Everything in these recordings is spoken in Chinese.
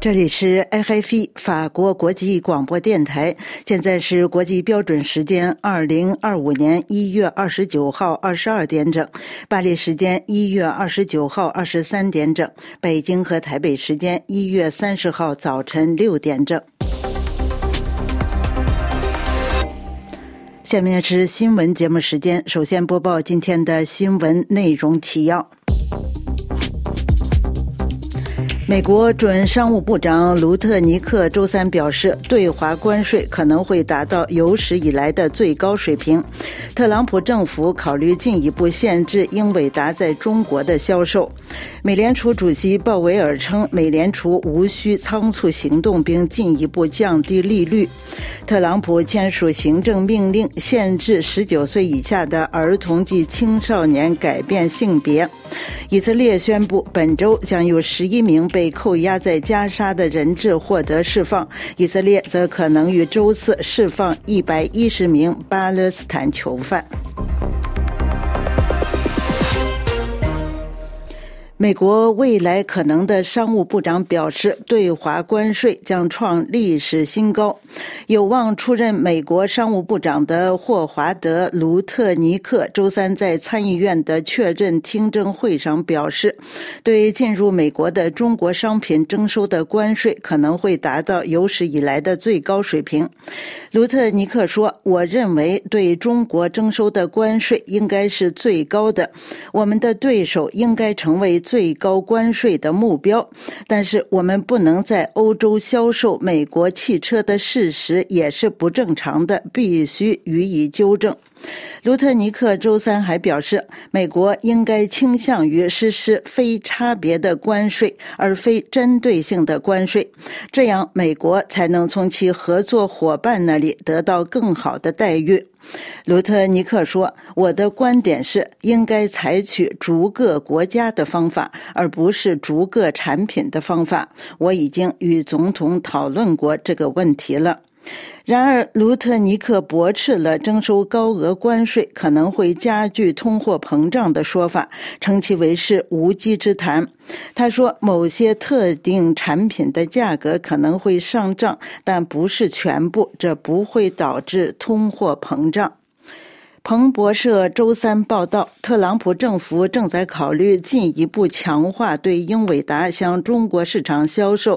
这里是 RFI 法国国际广播电台，现在是国际标准时间2025年1月29号22点整，巴黎时间1月29号23点整，北京和台北时间1月30号早晨6点整。下面是新闻节目时间，首先播报今天的新闻内容提要。美国准商务部长卢特尼克周三表示，对华关税可能会达到有史以来的最高水平。特朗普政府考虑进一步限制英伟达在中国的销售。美联储主席鲍威尔称，美联储无需仓促行动并进一步降低利率。特朗普签署行政命令，限制19岁以下的儿童及青少年改变性别。以色列宣布，本周将有11名被扣押在加沙的人质获得释放，以色列则可能于周四释放110名巴勒斯坦囚犯。美国未来可能的商务部长表示，对华关税将创历史新高。有望出任美国商务部长的霍华德·卢特尼克周三在参议院的确认听证会上表示，对进入美国的中国商品征收的关税可能会达到有史以来的最高水平。卢特尼克说，我认为对中国征收的关税应该是最高的，我们的对手应该成为最高关税的目标，但是我们不能在欧洲销售美国汽车的事实也是不正常的，必须予以纠正。卢特尼克周三还表示，美国应该倾向于实施非差别的关税，而非针对性的关税，这样美国才能从其合作伙伴那里得到更好的待遇。卢特尼克说，我的观点是应该采取逐个国家的方法，而不是逐个产品的方法。我已经与总统讨论过这个问题了。然而，卢特尼克驳斥了征收高额关税可能会加剧通货膨胀的说法，称其为是无稽之谈。他说，某些特定产品的价格可能会上涨，但不是全部，这不会导致通货膨胀。彭博社周三报道，特朗普政府正在考虑进一步强化对英伟达向中国市场销售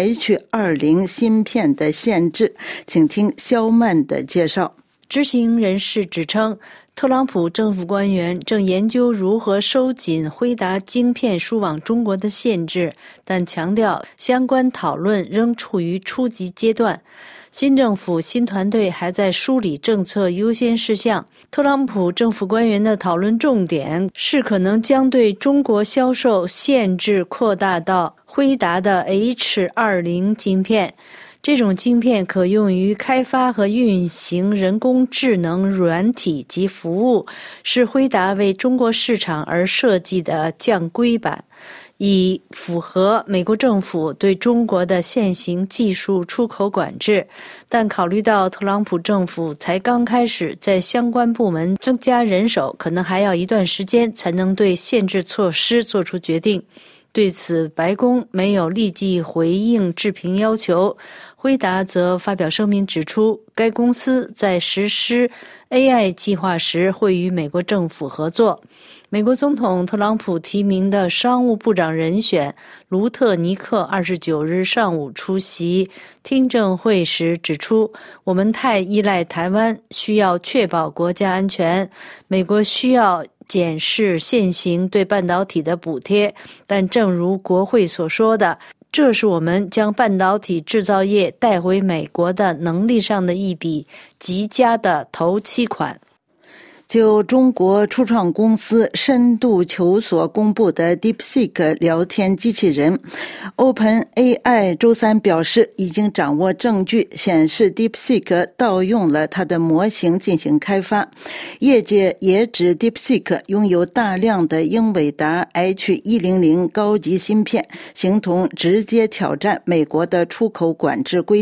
H20 芯片的限制。请听肖曼的介绍。 知情人士指称，特朗普政府官员正研究如何收紧辉达晶片输往中国的限制，但强调相关讨论仍处于初级阶段。新政府新团队还在梳理政策优先事项。特朗普政府官员的讨论重点是可能将对中国销售限制扩大到辉达的 H20 晶片。这种晶片可用于开发和运行人工智能软体及服务，是辉达为中国市场而设计的降规版，以符合美国政府对中国的现行技术出口管制。但考虑到特朗普政府才刚开始在相关部门增加人手，可能还要一段时间才能对限制措施做出决定。对此，白宫没有立即回应置评要求。辉达则发表声明指出，该公司在实施 AI 计划时会与美国政府合作。美国总统特朗普提名的商务部长人选卢特尼克29日上午出席听证会时指出，我们太依赖台湾，需要确保国家安全。美国需要检视现行对半导体的补贴，但正如国会所说的，这是我们将半导体制造业带回美国的能力上的一笔极佳的头期款。 就中国初创公司深度求索公布的 DeepSeek 聊天机器人 OpenAI 周三表示，已经掌握证据显示 DeepSeek 盗用了它的模型进行开发。业界也指 DeepSeek 拥有大量的英伟达 H100 高级芯片，形同直接挑战美国的出口管制规定。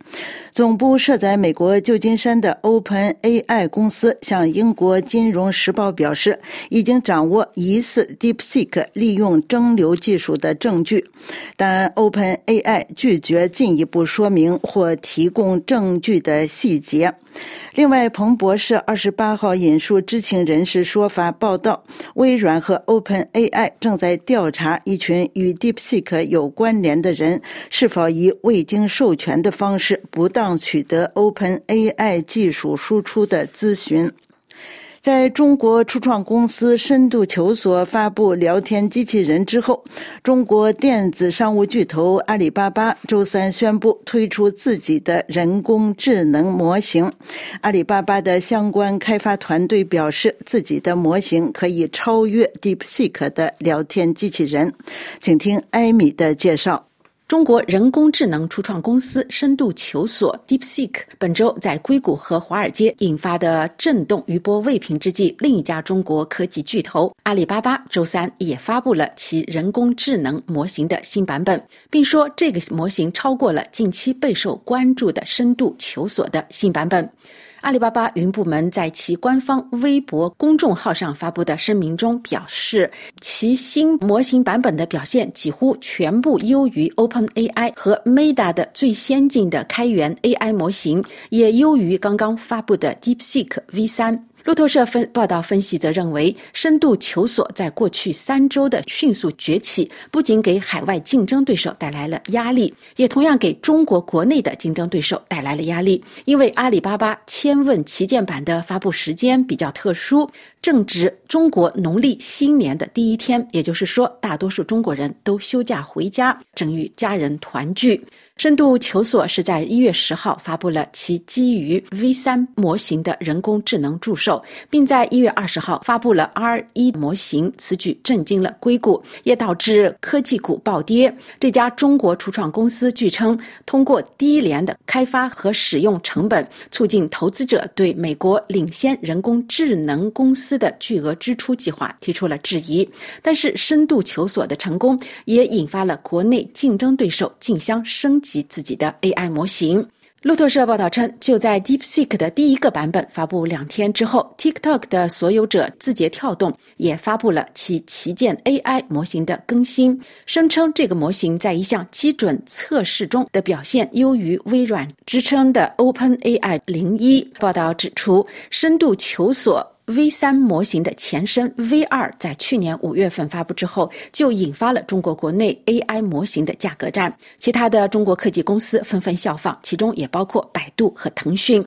总部设在美国旧金山的 OpenAI 公司向英国金融时报表示，已经掌握疑似 DeepSeek 利用蒸馏技术的证据，但 OpenAI 拒绝进一步说明或提供证据的细节。另外，彭博社28号引述知情人士说法报道，微软和 OpenAI 正在调查一群与 DeepSeek 有关联的人是否以未经授权的方式不当取得 OpenAI 技术输出的咨询。在中国初创公司深度求索发布聊天机器人之后，中国电子商务巨头阿里巴巴周三宣布推出自己的人工智能模型。阿里巴巴的相关开发团队表示，自己的模型可以超越 DeepSeek 的聊天机器人。请听艾米的介绍。 中国人工智能初创公司深度求索 DeepSeek 本周在硅谷和华尔街引发的震动余波未平之际，另一家中国科技巨头阿里巴巴周三也发布了其人工智能模型的新版本，并说这个模型超过了近期备受关注的深度求索的新版本。阿里巴巴云部门在其官方微博公众号上发布的声明中表示，其新模型版本的表现几乎全部优于 OpenAI 和 Meta 的最先进的开源 AI 模型，也优于刚刚发布的 DeepSeek V3。路透社报道分析则认为，深度求索在过去3周的迅速崛起，不仅给海外竞争对手带来了压力，也同样给中国国内的竞争对手带来了压力。因为阿里巴巴千问旗舰版的发布时间比较特殊，正值中国农历新年的第一天，也就是说，大多数中国人都休假回家，正与家人团聚。深度求索是在1月10号发布了其基于 V3 模型的人工智能助手，并在1月20号发布了 R1 模型，此举震惊了硅谷，也导致科技股暴跌。这家中国初创公司据称，通过低廉的开发和使用成本，促进投资者对美国领先人工智能公司的巨额支出计划提出了质疑。但是深度求索的成功也引发了国内竞争对手竞相升级自己的 AI 模型。路透社报道称，就在 DeepSeek 的第一个版本发布2天之后， TikTok 的所有者字节跳动也发布了其旗舰 AI 模型的更新，声称这个模型在一项基准测试中的表现优于微软支撑的 OpenAI 01。报道指出，深度求索V3 模型的前身 V2 在去年5月份发布之后，就引发了中国国内 AI 模型的价格战，其他的中国科技公司纷纷效仿，其中也包括百度和腾讯。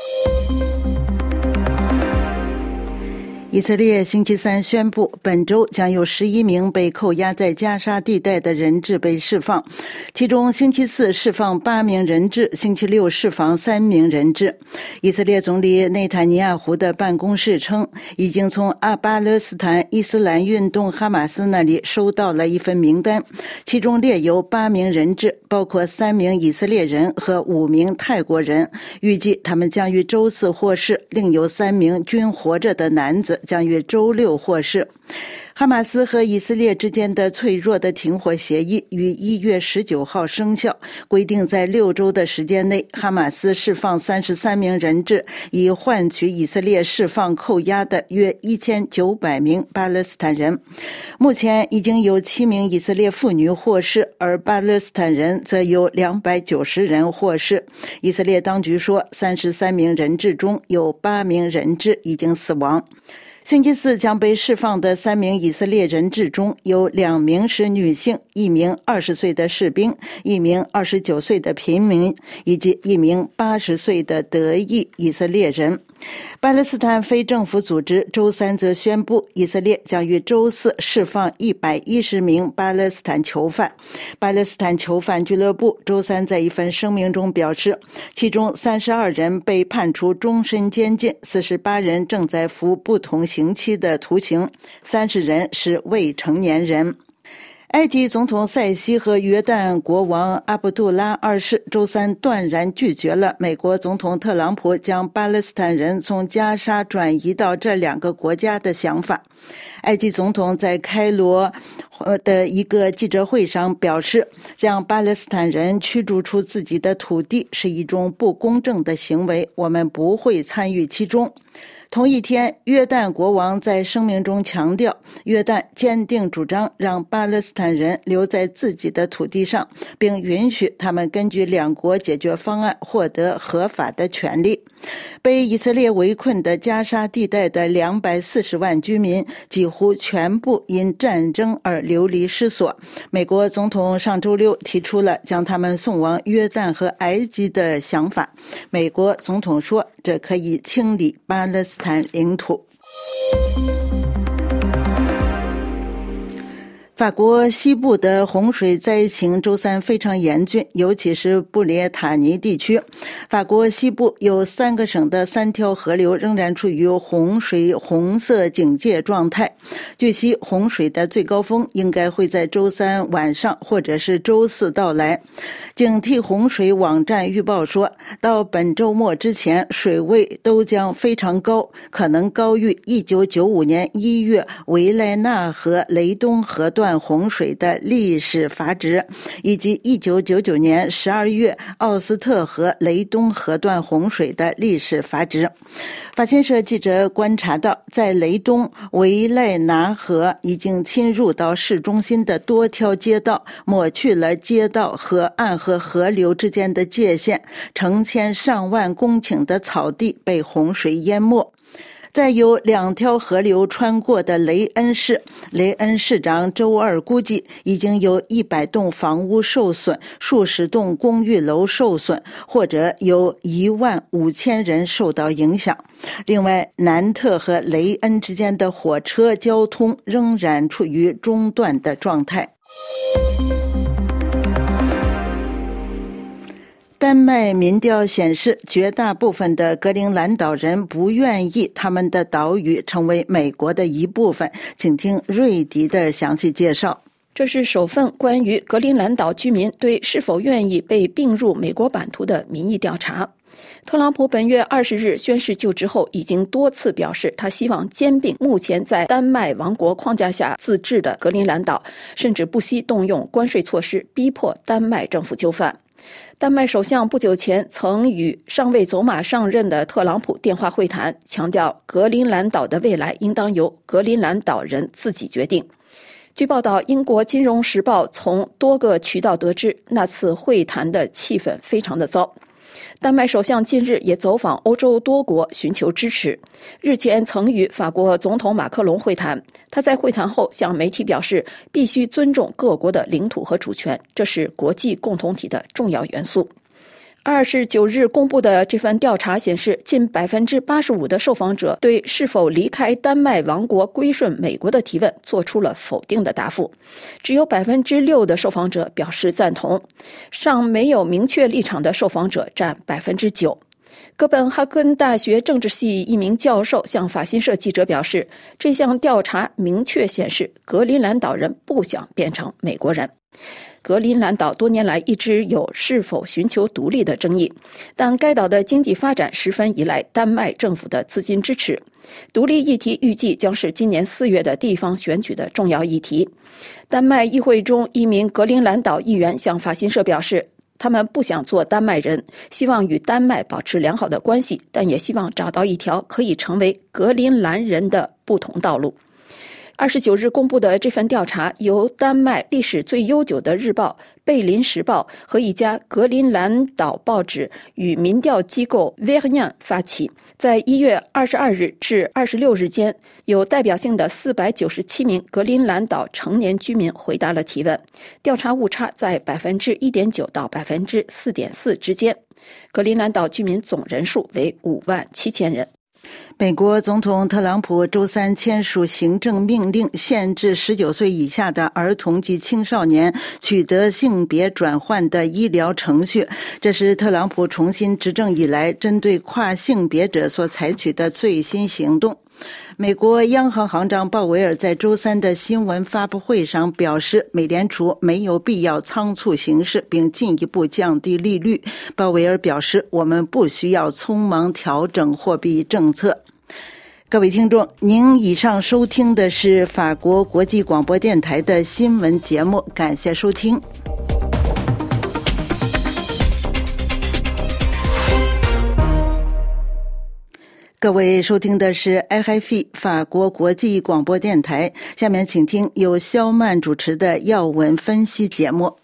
以色列星期三宣布，本周将有11名被扣押在加沙地带的人质被释放，其中星期四释放8名人质，星期六释放3名人质。以色列总理内塔尼亚胡的办公室称，已经从巴勒斯坦伊斯兰运动哈马斯那里收到了一份名单，其中列有8名人质，包括3名以色列人和5名泰国人，预计他们将于周四获释，另有3名均活着的男子将于周六获释。哈马斯和以色列之间的脆弱的停火协议于1月19号生效，规定在6周的时间内，哈马斯释放33名人质，以换取以色列释放扣押的约1900名巴勒斯坦人。目前已经有7名以色列妇女获释，而巴勒斯坦人则有290人获释。以色列当局说，33名人质中有8名人质已经死亡。星期四将被释放的3名以色列人质中有2名是女性，1名20岁的士兵，1名29岁的平民，以及1名80岁的德裔以色列人。巴勒斯坦非政府组织周三则宣布，以色列将于周四释放110名巴勒斯坦囚犯。巴勒斯坦囚犯俱乐部周三在一份声明中表示，其中32人被判处终身监禁，48人正在服不同刑期的徒刑，30人是未成年人。 埃及总统塞西和约旦国王阿卜杜拉二世周三断然拒绝了美国总统特朗普将巴勒斯坦人从加沙转移到这两个国家的想法。埃及总统在开罗的一个记者会上表示，将巴勒斯坦人驱逐出自己的土地是一种不公正的行为，我们不会参与其中。同一天，约旦国王在声明中强调，约旦坚定主张让巴勒斯坦人留在自己的土地上，并允许他们根据两国解决方案获得合法的权利。被以色列围困的加沙地带的240万居民几乎全部因战争而流离失所。美国总统上周六提出了将他们送往约旦和埃及的想法。美国总统说，这可以清理巴勒斯坦领土。法国西部的洪水灾情周三非常严峻，尤其是布列塔尼地区。法国西部有3个省的3条河流仍然处于洪水红色警戒状态。据悉，洪水的最高峰应该会在周三晚上或者是周四到来。警惕洪水网站预报说，到本周末之前，水位都将非常高，可能高于1995年1月维莱纳河雷东河段洪水的历史阀值，以及1999年12月奥斯特河雷东河段洪水的历史阀值。法新社记者观察到，在雷东维莱纳河已经侵入到市中心的多条街道，抹去了街道、河岸和河流之间的界限，成千上万公顷的草地被洪水淹没。在有2条河流穿过的雷恩市，雷恩市长周二估计已经有100栋房屋受损，数十栋公寓楼受损，或者有15000人受到影响。另外，南特和雷恩之间的火车交通仍然处于中断的状态。丹麦民调显示，绝大部分的格陵兰岛人不愿意他们的岛屿成为美国的一部分。请听瑞迪的详细介绍。 这是首份关于格陵兰岛居民对是否愿意被并入美国版图的民意调查。特朗普本月20日宣誓就职后，已经多次表示他希望兼并目前在丹麦王国框架下自治的格陵兰岛，甚至不惜动用关税措施逼迫丹麦政府就范。丹麦首相不久前曾与尚未走马上任的特朗普电话会谈，强调格陵兰岛的未来应当由格陵兰岛人自己决定。据报道，英国金融时报从多个渠道得知，那次会谈的气氛非常的糟。丹麦首相近日也走访欧洲多国寻求支持，日前曾与法国总统马克龙会谈。他在会谈后向媒体表示，必须尊重各国的领土和主权，这是国际共同体的重要元素。29日公布的这份调查显示，近 85% 的受访者对是否离开丹麦王国归顺美国的提问做出了否定的答复，只有 6% 的受访者表示赞同，尚没有明确立场的受访者占 9%。哥本哈根大学政治系一名教授向法新社记者表示，这项调查明确显示格陵兰岛人不想变成美国人。格陵兰岛多年来一直有是否寻求独立的争议，但该岛的经济发展十分依赖丹麦政府的资金支持。独立议题预计将是今年4月的地方选举的重要议题。丹麦议会中一名格陵兰岛议员向法新社表示，他们不想做丹麦人，希望与丹麦保持良好的关系，但也希望找到一条可以成为格陵兰人的不同道路。29日公布的这份调查由丹麦历史最悠久的日报《贝林时报》和一家格陵兰岛报纸与民调机构 Verian 发起，在1月22日至26日间，有代表性的497名格陵兰岛成年居民回答了提问，调查误差在 1.9% 到 4.4% 之间。格陵兰岛居民总人数为57000人。 美国总统特朗普周三签署行政命令，限制19岁以下的儿童及青少年取得性别转换的医疗程序。这是特朗普重新执政以来针对跨性别者所采取的最新行动。美国央行行长鲍威尔在周三的新闻发布会上表示，美联储没有必要仓促行事，并进一步降低利率。鲍威尔表示，我们不需要匆忙调整货币政策。各位听众，您以上收听的是法国国际广播电台的新闻节目，感谢收听。各位收听的是 RFI 法国国际广播电台，下面请听由肖曼主持的要闻分析节目。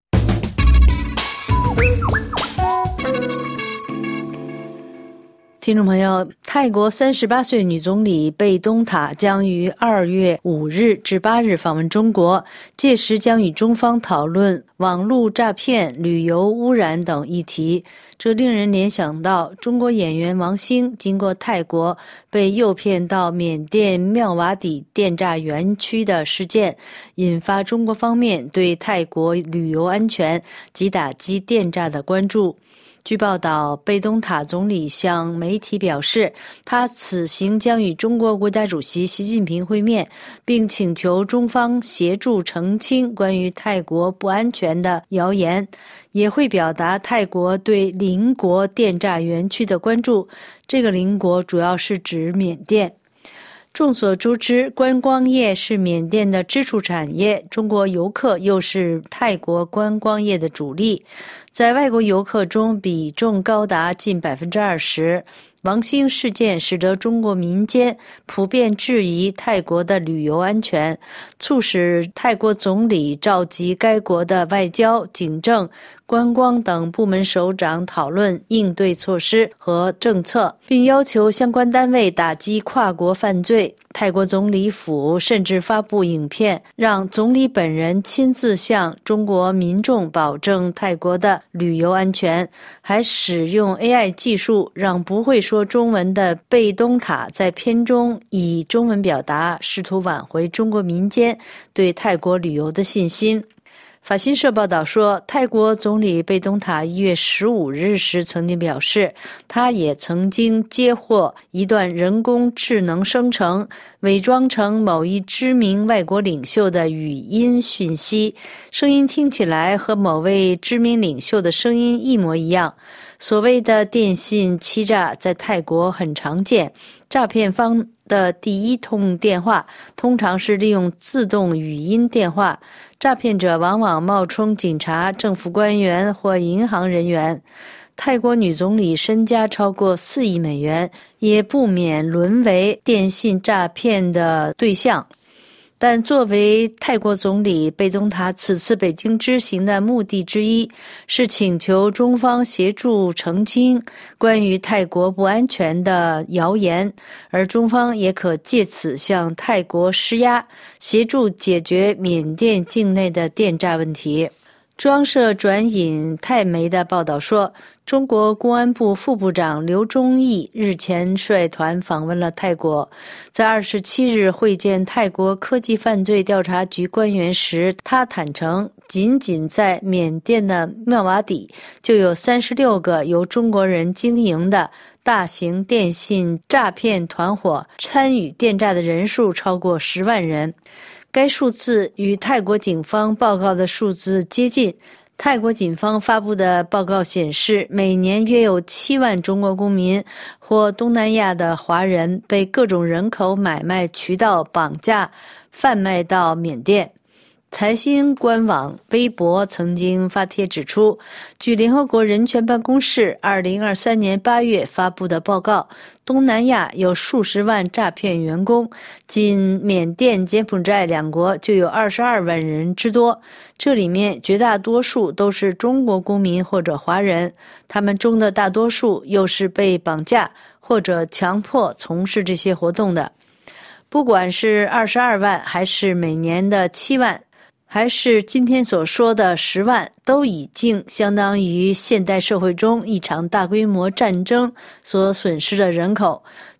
听众朋友，泰国38岁女总理贝东塔将于2月5日至8日访问中国，届时将与中方讨论网络诈骗、旅游污染等议题。这令人联想到中国演员王星经过泰国被诱骗到缅甸妙瓦底电诈园区的事件，引发中国方面对泰国旅游安全及打击电诈的关注。据报道，贝东塔总理向媒体表示，他此行将与中国国家主席习近平会面，并请求中方协助澄清关于泰国不安全的谣言，也会表达泰国对邻国电诈园区的关注。这个邻国主要是指缅甸。众所周知，观光业是缅甸的支柱产业，中国游客又是泰国观光业的主力，在外国游客中比重高达近 20%。王星事件使得中国民间普遍质疑泰国的旅游安全，促使泰国总理召集该国的外交、警政、观光等部门首长讨论应对措施和政策，并要求相关单位打击跨国犯罪。泰国总理府甚至发布影片，让总理本人亲自向中国民众保证泰国的旅游安全，还使用 AI 技术让不会说中文的贝东塔在片中以中文表达，试图挽回中国民间对泰国旅游的信心。法新社报道说，泰国总理贝东塔1月15日时曾经表示，他也曾经接获一段人工智能生成、伪装成某一知名外国领袖的语音讯息，声音听起来和某位知名领袖的声音一模一样。所谓的电信欺诈在泰国很常见，诈骗方的第一通电话通常是利用自动语音电话，诈骗者往往冒充警察、政府官员或银行人员。泰国女总理身家超过4亿美元，也不免沦为电信诈骗的对象。但作为泰国总理，贝东塔此次北京之行的目的之一是请求中方协助澄清关于泰国不安全的谣言，而中方也可借此向泰国施压，协助解决缅甸境内的电诈问题。中央社转引泰媒的报道说，中国公安部副部长刘忠义日前率团访问了泰国，在27日会见泰国科技犯罪调查局官员时，他坦诚，仅仅在缅甸的妙瓦底就有36个由中国人经营的大型电信诈骗团伙，参与电诈的人数超过10万人。该数字与泰国警方报告的数字接近。泰国警方发布的报告显示，每年约有7万中国公民或东南亚的华人被各种人口买卖渠道绑架、贩卖到缅甸。财新官网微博曾经发帖指出，据联合国人权办公室2023年8月发布的报告，东南亚有数十万诈骗员工，仅缅甸、柬埔寨2国就有22万人之多，这里面绝大多数都是中国公民或者华人，他们中的大多数又是被绑架或者强迫从事这些活动的。不管是22万还是每年的7万，还是今天所说的10万，都已经相当于现代社会中一场大规模战争所损失的人口。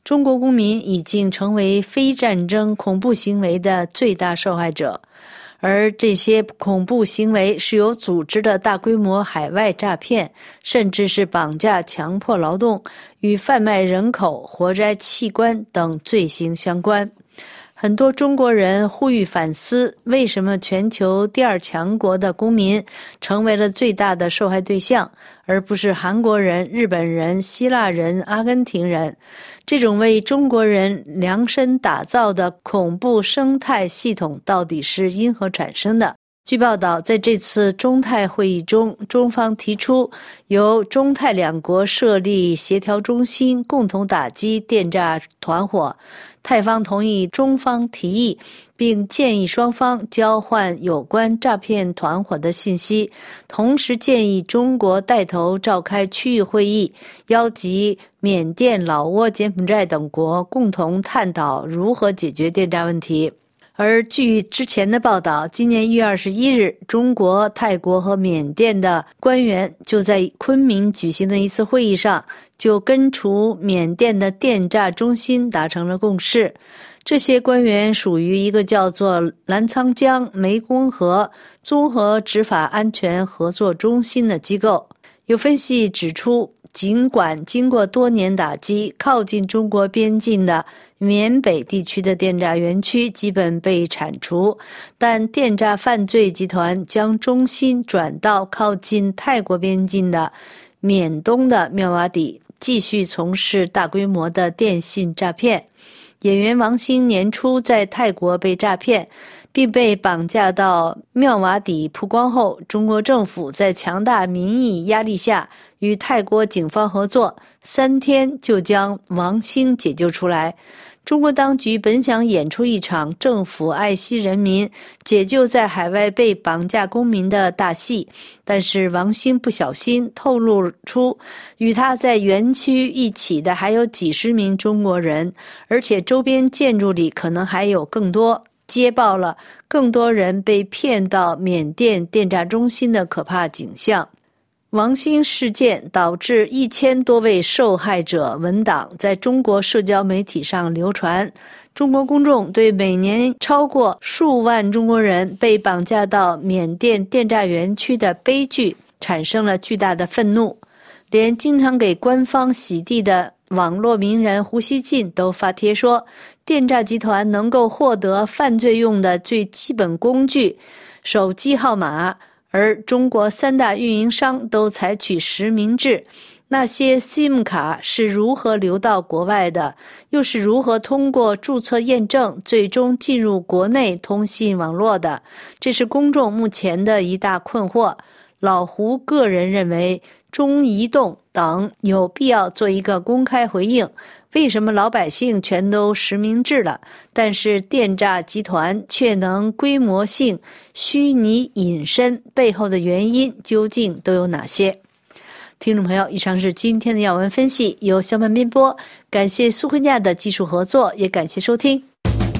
中国公民已经成为非战争恐怖行为的最大受害者，而这些恐怖行为是有组织的大规模海外诈骗，甚至是绑架、强迫劳动与贩卖人口、活摘器官等罪行相关。很多中国人呼吁反思，为什么全球第二强国的公民成为了最大的受害对象，而不是韩国人、日本人、希腊人、阿根廷人？这种为中国人量身打造的恐怖生态系统到底是因何产生的？据报道，在这次中泰会议中，中方提出由中泰两国设立协调中心，共同打击电诈团伙。泰方同意中方提议，并建议双方交换有关诈骗团伙的信息，同时建议中国带头召开区域会议，邀集缅甸、老挝、柬埔寨等国共同探讨如何解决电诈问题。而据之前的报道，今年1月21日，中国、泰国和缅甸的官员就在昆明举行的一次会议上，就根除缅甸的电诈中心达成了共识。这些官员属于一个叫做澜沧江湄公河综合执法安全合作中心的机构。有分析指出，尽管经过多年打击，靠近中国边境的缅北地区的电诈园区基本被铲除，但电诈犯罪集团将中心转到靠近泰国边境的缅东的妙瓦底，继续从事大规模的电信诈骗。演员王星年初在泰国被诈骗，并被绑架到妙瓦底曝光后，中国政府在强大民意压力下与泰国警方合作，3天就将王星解救出来。中国当局本想演出一场政府爱惜人民、解救在海外被绑架公民的大戏，但是王星不小心透露出与他在园区一起的还有几十名中国人，而且周边建筑里可能还有更多，揭爆了更多人被骗到缅甸电诈中心的可怕景象。王星事件导致1000多位受害者文档在中国社交媒体上流传，中国公众对每年超过数万中国人被绑架到缅甸电诈园区的悲剧产生了巨大的愤怒，连经常给官方洗地的网络名人胡锡进都发帖说，电诈集团能够获得犯罪用的最基本工具手机号码，而中国3大运营商都采取实名制，那些 SIM 卡是如何流到国外的，又是如何通过注册验证最终进入国内通信网络的，这是公众目前的一大困惑。老胡个人认为，中移动等有必要做一个公开回应，为什么老百姓全都实名制了，但是电诈集团却能规模性虚拟隐身，背后的原因究竟都有哪些？听众朋友，以上是今天的要闻分析，由小曼编播，感谢苏慧亚的技术合作，也感谢收听。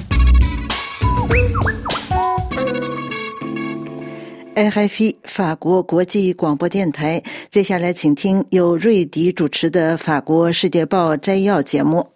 RFI 法国国际广播电台，接下来请听由瑞迪主持的法国世界报摘要节目。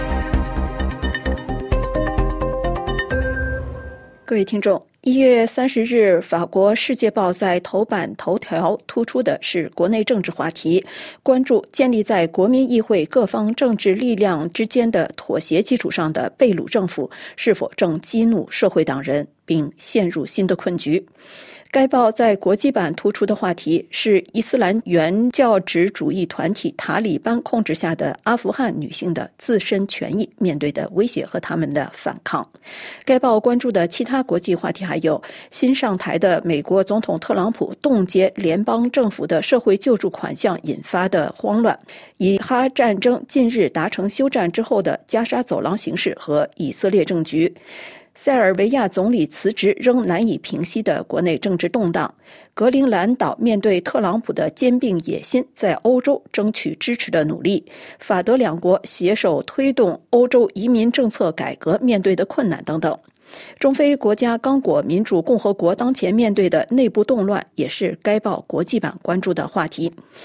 各位听众，1月30日，法国世界报在头版头条突出的是国内政治话题，关注建立在国民议会各方政治力量之间的妥协基础上的贝鲁政府是否正激怒社会党人，并陷入新的困局。该报在国际版突出的话题是伊斯兰原教旨主义团体塔利班控制下的阿富汗女性的自身权益面对的威胁和他们的反抗。该报关注的其他国际话题还有新上台的美国总统特朗普冻结联邦政府的社会救助款项引发的慌乱，以哈战争近日达成休战之后的加沙走廊形势和以色列政局，塞尔维亚总理辞职仍难以平息的国内政治动荡，格陵兰岛面对特朗普的兼并野心在欧洲争取支持的努力，法德两国携手推动欧洲移民政策改革面对的困难等等。中非国家刚果民主共和国当前面对的内部动乱也是该报国际版关注的话题。中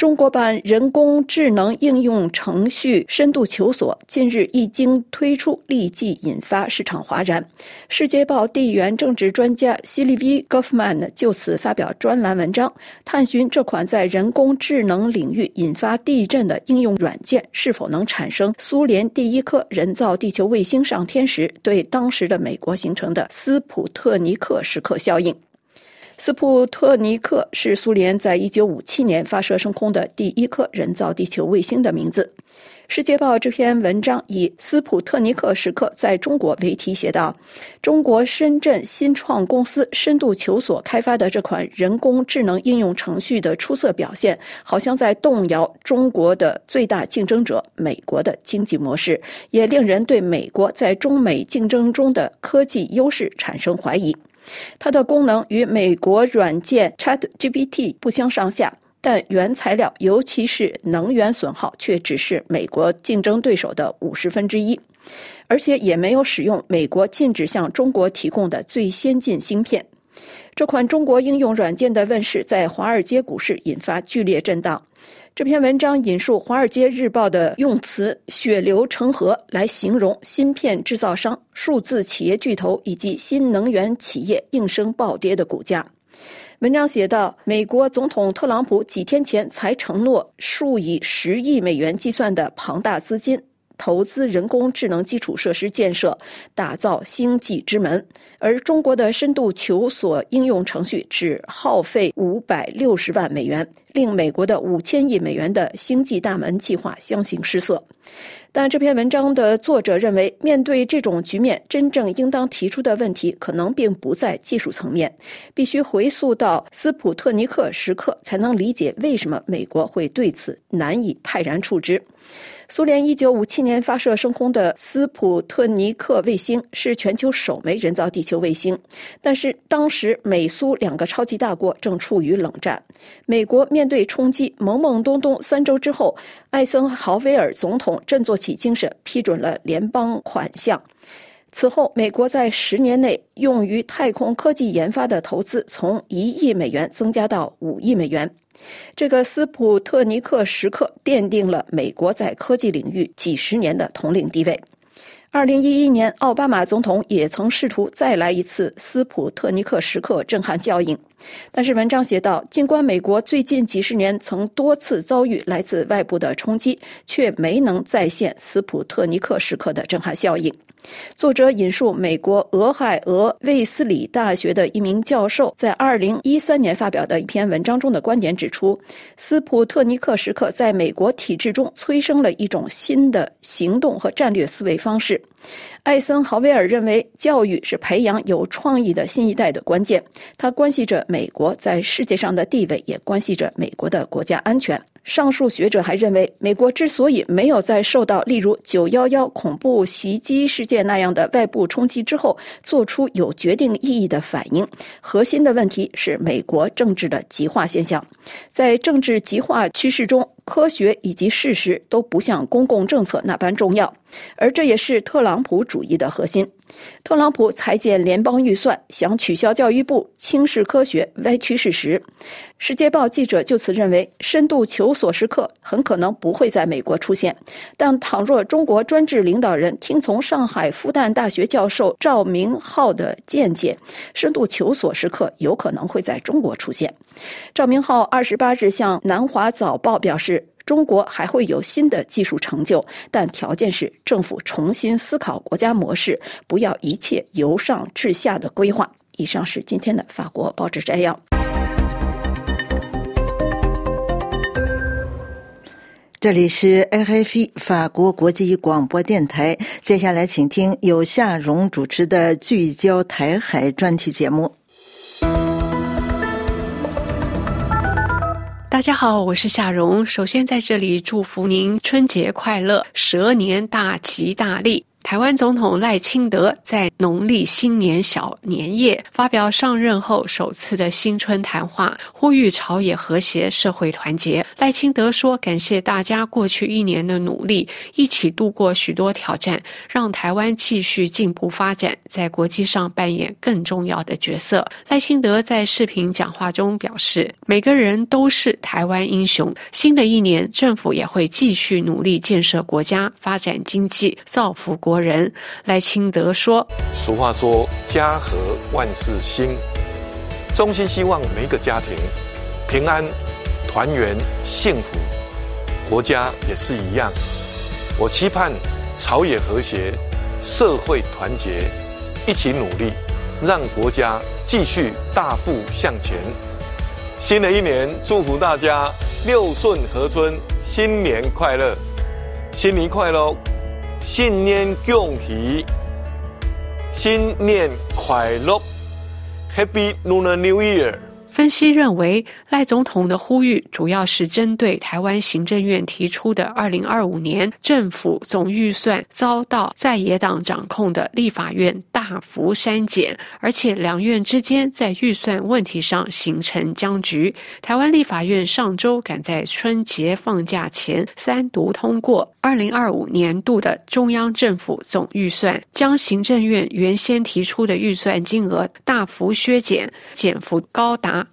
中国版人工智能应用程序深度求索近日一经推出，立即引发市场哗然。世界报地缘政治专家希利比·戈夫曼就此发表专栏文章，探寻这款在人工智能领域引发地震的应用软件是否能产生苏联第一颗人造地球卫星上天时对当时的美国形成的斯普特尼克时刻效应。斯普特尼克是苏联在1957年发射升空的第一颗人造地球卫星的名字。世界报这篇文章以斯普特尼克时刻在中国为题写道，中国深圳新创公司深度求索开发的这款人工智能应用程序的出色表现，好像在动摇中国的最大竞争者美国的经济模式，也令人对美国在中美竞争中的科技优势产生怀疑。它的功能与美国软件 ChatGPT 不相上下，但原材料尤其是能源损耗却只是美国竞争对手的1/50，而且也没有使用美国禁止向中国提供的最先进芯片。这款中国应用软件的问世在华尔街股市引发剧烈震荡。这篇文章引述《华尔街日报》的用词血流成河来形容芯片制造商、数字企业巨头以及新能源企业应声暴跌的股价。文章写道，美国总统特朗普几天前才承诺数以10亿美元计算的庞大资金投资人工智能基础设施建设，打造星际之门，而中国的深度求索应用程序只耗费560万美元，令美国的5000亿美元的星际大门计划相形失色。但这篇文章的作者认为，面对这种局面，真正应当提出的问题可能并不在技术层面，必须回溯到斯普特尼克时刻，才能理解为什么美国会对此难以泰然处之。苏联1957年发射升空的斯普特尼克卫星是全球首枚人造地球卫星，但是当时美苏2个超级大国正处于冷战。美国面对冲击懵懵懂懂3周之后，艾森豪威尔总统振作起精神，批准了联邦款项。此后，美国在10年内用于太空科技研发的投资从1亿美元增加到5亿美元。这个斯普特尼克时刻奠定了美国在科技领域几十年的统领地位。2011年，奥巴马总统也曾试图再来一次斯普特尼克时刻震撼效应。但是文章写道，尽管美国最近几十年曾多次遭遇来自外部的冲击，却没能再现斯普特尼克时刻的震撼效应。作者引述美国俄亥俄卫斯理大学的一名教授在2013年发表的一篇文章中的观点指出，斯普特尼克时刻在美国体制中催生了一种新的行动和战略思维方式。艾森豪威尔认为，教育是培养有创意的新一代的关键，它关系着美国在世界上的地位，也关系着美国的国家安全。上述学者还认为，美国之所以没有在受到例如911恐怖袭击事件那样的外部冲击之后做出有决定意义的反应，核心的问题是美国政治的极化现象。在政治极化趋势中，科学以及事实都不像公共政策那般重要，而这也是特朗普主义的核心。特朗普裁减联邦预算，想取消教育部，轻视科学，歪曲事实。世界报记者就此认为，深度求索时刻很可能不会在美国出现，但倘若中国专制领导人听从上海复旦大学教授赵明浩的见解，深度求索时刻有可能会在中国出现。赵明浩28日向南华早报表示，中国还会有新的技术成就，但条件是政府重新思考国家模式，不要一切由上至下的规划。以上是今天的法国报纸摘要。 这里是 RFI 法国国际广播电台，接下来请听由夏蓉主持的聚焦台海专题节目。 大家好，我是夏蓉。首先在这里祝福您春节快乐，蛇年大吉大利。 台湾总统赖清德在农历新年小年夜发表上任后首次的新春谈话，呼吁朝野和谐、社会团结。赖清德说，感谢大家过去1年的努力，一起度过许多挑战，让台湾继续进步发展，在国际上扮演更重要的角色。赖清德在视频讲话中表示，每个人都是台湾英雄，新的1年政府也会继续努力建设国家、发展经济、造福国人。赖清德说， 俗话说家和万事兴，衷心希望每一个家庭平安团圆幸福，国家也是一样。我期盼朝野和谐，社会团结，一起努力，让国家继续大步向前。新的1年，祝福大家六顺和春，新年快乐，新年快乐，新年恭喜，新年快乐 ，Happy Lunar New Year。 分析认为，赖总统的呼吁主要是针对台湾行政院提出的2025年政府总预算遭到在野党掌控的立法院大幅删减，而且两院之间在预算问题上形成僵局。台湾立法院上周赶在春节放假前3读通过2025年度的中央政府总预算，将行政院原先提出的预算金额大幅削减，减幅高达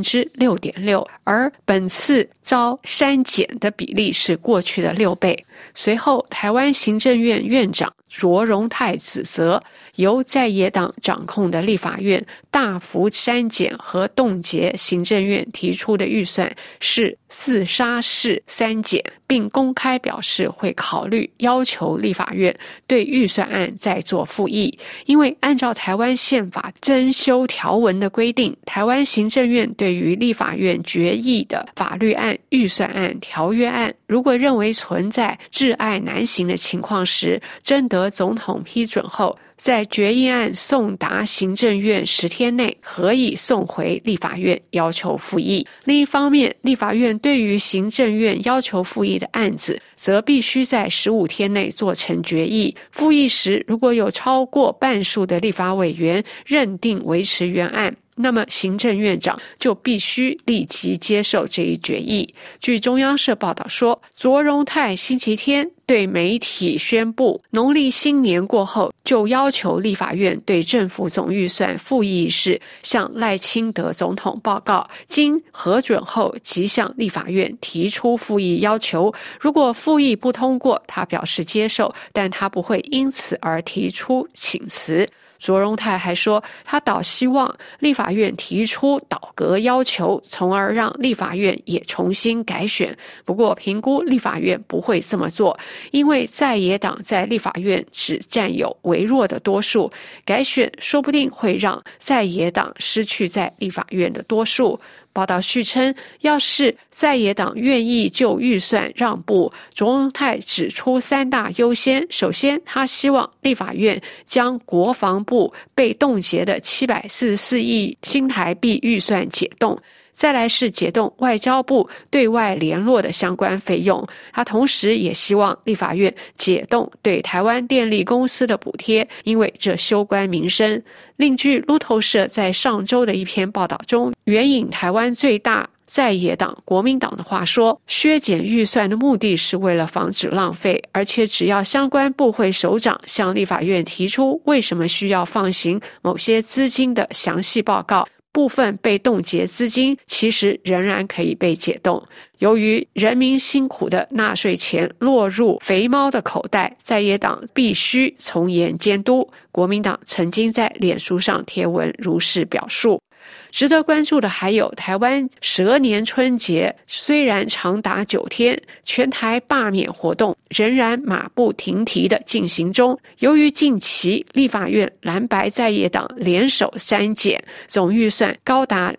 6.6%，而本次遭删减的比例是过去的6倍。随后，台湾行政院院长卓荣泰指责由在野党掌控的立法院大幅删减和冻结行政院提出的预算是自杀式删减，并公开表示会考虑要求立法院对预算案再做复议。因为按照台湾宪法增修条文的规定，台湾行政院对于立法院决议的法律案、预算案、条约案，如果认为存在窒碍难行的情况时，征得总统批准后，在决议案送达行政院10天内可以送回立法院要求复议。另一方面，立法院对于行政院要求复议的案子，则必须在15天内做成决议。复议时，如果有超过半数的立法委员认定维持原案，那么行政院长就必须立即接受这一决议。据中央社报道说，卓荣泰星期天对媒体宣布，农历新年过后就要求立法院对政府总预算复议时向赖清德总统报告，经核准后即向立法院提出复议要求。如果复议不通过，他表示接受，但他不会因此而提出请辞。卓荣泰还说，他倒希望立法院提出倒阁要求，从而让立法院也重新改选。不过评估立法院不会这么做，因为在野党在立法院只占有微弱的多数，改选说不定会让在野党失去在立法院的多数。报道续称，要是在野党愿意就预算让步，卓荣泰指出3大优先。首先，他希望立法院将国防部被冻结的744亿新台币预算解冻，再来是解冻外交部对外联络的相关费用。他同时也希望立法院解冻对台湾电力公司的补贴，因为这攸关民生。另据路透社在上周的一篇报道中，援引台湾最大在野党国民党的话说，削减预算的目的是为了防止浪费，而且只要相关部会首长向立法院提出为什么需要放行某些资金的详细报告，部分被冻结资金其实仍然可以被解冻。由于人民辛苦的纳税钱落入肥猫的口袋，在野党必须从严监督。国民党曾经在脸书上贴文如是表述。值得关注的还有台湾蛇年春节，虽然长达9天，全台罢免活动仍然马不停蹄地进行中。由于近期立法院蓝白在野党联手删减，总预算高达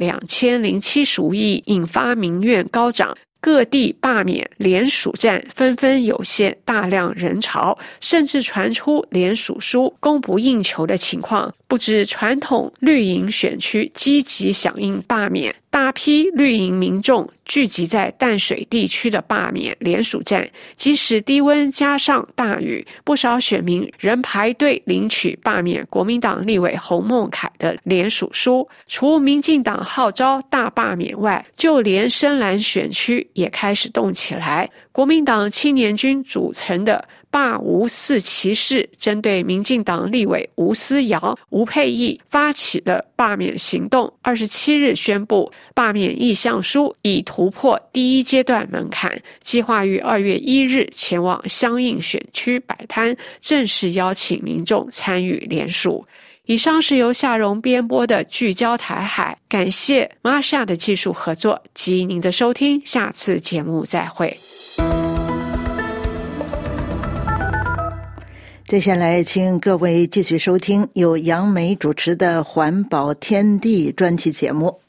2075亿，引发民怨高涨。各地罢免联署站纷纷涌现大量人潮，甚至传出联署书供不应求的情况。不止传统绿营选区积极响应罢免，大大批绿营民众聚集在淡水地区的罢免联署站，即使低温加上大雨，不少选民仍排队领取罢免国民党立委洪孟凯的联署书。除民进党号召大罢免外，就连深蓝选区也开始动起来。国民党青年军组成的罢吴四骑士针对民进党立委吴思瑶、吴佩益发起的罢免行动，27日宣布罢免意向书已突破第一阶段门槛，计划于2月1日前往相应选区摆摊，正式邀请民众参与联署。以上是由夏蓉编播的聚焦台海，感谢玛莎的技术合作及您的收听，下次节目再会。 接下来请各位继续收听由杨梅主持的环保天地专题节目。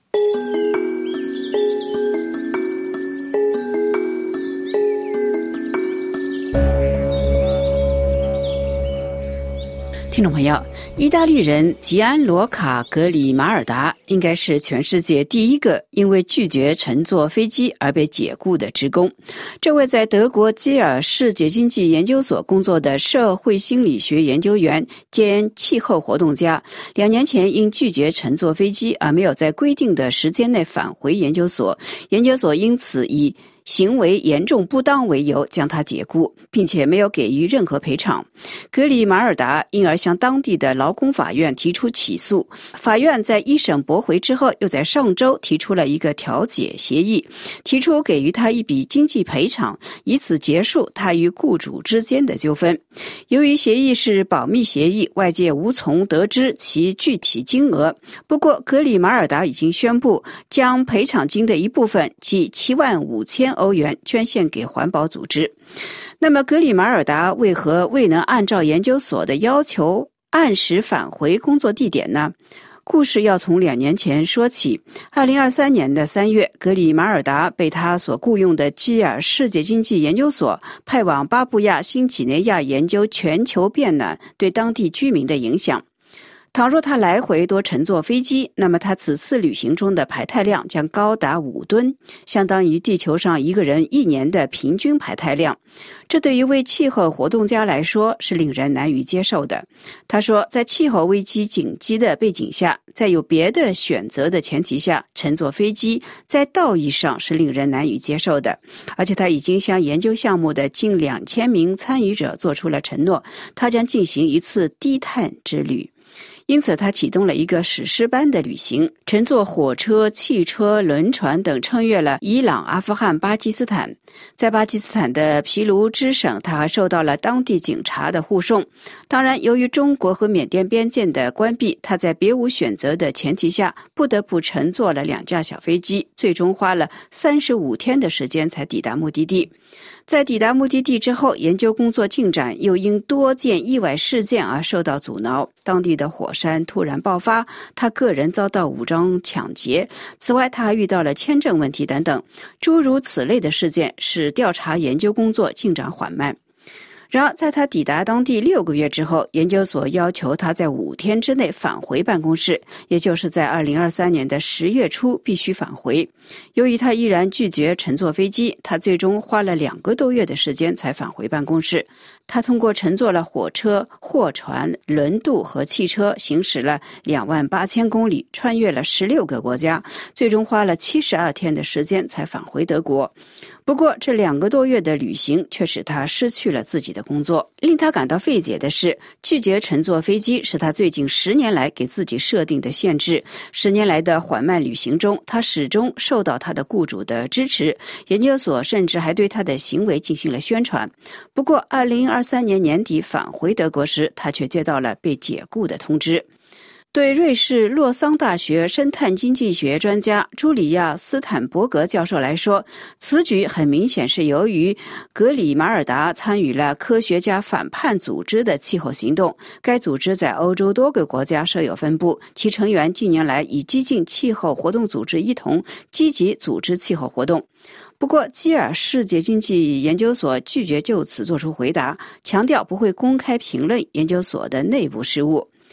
听众朋友，意大利人吉安罗卡·格里马尔达应该是全世界第一个因为拒绝乘坐飞机而被解雇的职工。这位在德国基尔世界经济研究所工作的社会心理学研究员兼气候活动家，2年前因拒绝乘坐飞机而没有在规定的时间内返回研究所，研究所因此以行为严重不当为由将他解雇，并且没有给予任何赔偿。格里马尔达因而向当地的劳工法院提出起诉，法院在一审驳回之后，又在上周提出了一个调解协议，提出给予他一笔经济赔偿，以此结束他与雇主之间的纠纷。由于协议是保密协议，外界无从得知其具体金额。不过格里马尔达已经宣布将赔偿金的一部分，即75000欧元捐献给环保组织。那么格里马尔达为何未能按照研究所的要求按时返回工作地点呢？故事要从2年前说起。2023年的3月，格里马尔达被他所雇用的基尔世界经济研究所派往巴布亚新几内亚研究全球变暖对当地居民的影响。倘若他来回多乘坐飞机，那么他此次旅行中的排碳量将高达5吨，相当于地球上一个人1年的平均排碳量。这对于一位气候活动家来说是令人难以接受的。他说，在气候危机紧急的背景下，在有别的选择的前提下，乘坐飞机在道义上是令人难以接受的。而且他已经向研究项目的近2000名参与者做出了承诺，他将进行一次低碳之旅。因此他启动了一个史诗般的旅行，乘坐火车、汽车、轮船等穿越了伊朗、阿富汗、巴基斯坦。在巴基斯坦的皮卢支省，他还受到了当地警察的护送。当然，由于中国和缅甸边境的关闭，他在别无选择的前提下，不得不乘坐了2架小飞机，最终花了35天的时间才抵达目的地。在抵达目的地之后，研究工作进展又因多件意外事件而受到阻挠。当地的火山突然爆发，他个人遭到武装抢劫。此外，他还遇到了签证问题等等，诸如此类的事件使调查研究工作进展缓慢。然而，在他抵达当地6个月之后，研究所要求他在5天之内返回办公室，也就是在2023年的10月初必须返回。由于他依然拒绝乘坐飞机，他最终花了2个多月的时间才返回办公室。他通过乘坐了火车、货船、轮渡和汽车，行驶了28000公里，穿越了16个国家，最终花了72天的时间才返回德国。不过，这2个多月的旅行却使他失去了自己的工作。令他感到费解的是，拒绝乘坐飞机是他最近10年来给自己设定的限制。10年来的缓慢旅行中，他始终受到他的雇主的支持，研究所甚至还对他的行为进行了宣传。不过2023年年底返回德国时，他却接到了被解雇的通知。对瑞士洛桑大学生态经济学专家朱里亚·斯坦伯格教授来说，此举很明显是由于格里马尔达参与了科学家反叛组织的气候行动。该组织在欧洲多个国家设有分部，其成员近年来与激进气候活动组织一同积极组织气候活动。不过，基尔世界经济研究所拒绝就此作出回答，强调不会公开评论研究所的内部事务。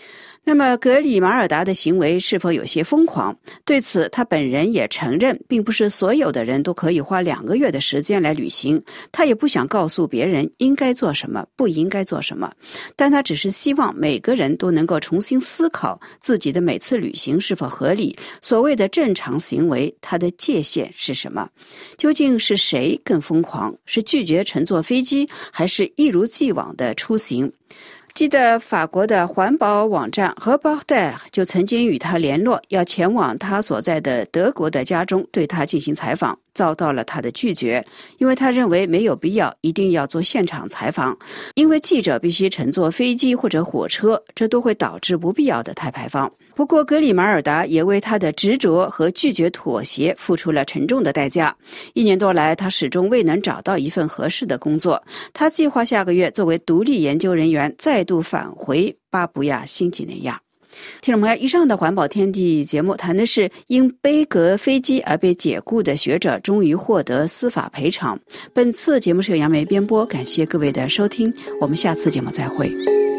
那么格里马尔达的行为是否有些疯狂？对此他本人也承认，并不是所有的人都可以花2个月的时间来旅行，他也不想告诉别人应该做什么，不应该做什么，但他只是希望每个人都能够重新思考自己的每次旅行是否合理，所谓的正常行为，它的界限是什么？究竟是谁更疯狂？是拒绝乘坐飞机，还是一如既往的出行？记得法国的环保网站和巴代就曾经与他联络，要前往他所在的德国的家中对他进行采访，遭到了他的拒绝，因为他认为没有必要一定要做现场采访，因为记者必须乘坐飞机或者火车，这都会导致不必要的碳排放。不过格里马尔达也为他的执着和拒绝妥协付出了沉重的代价。1年多来，他始终未能找到一份合适的工作。他计划下个月作为独立研究人员再度返回巴布亚新几内亚。听众朋友，以上的环保天地节目谈的是因杯格飞机而被解雇的学者终于获得司法赔偿。本次节目是由杨梅编播，感谢各位的收听，我们下次节目再会。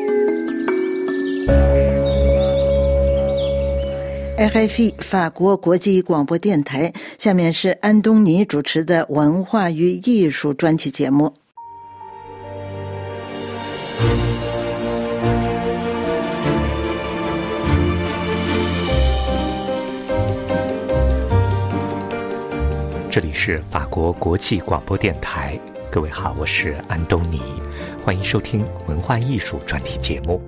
RFI 法国国际广播电台，下面是安东尼主持的文化与艺术专题节目。 这里是法国国际广播电台，各位好，我是安东尼，欢迎收听文化艺术专题节目。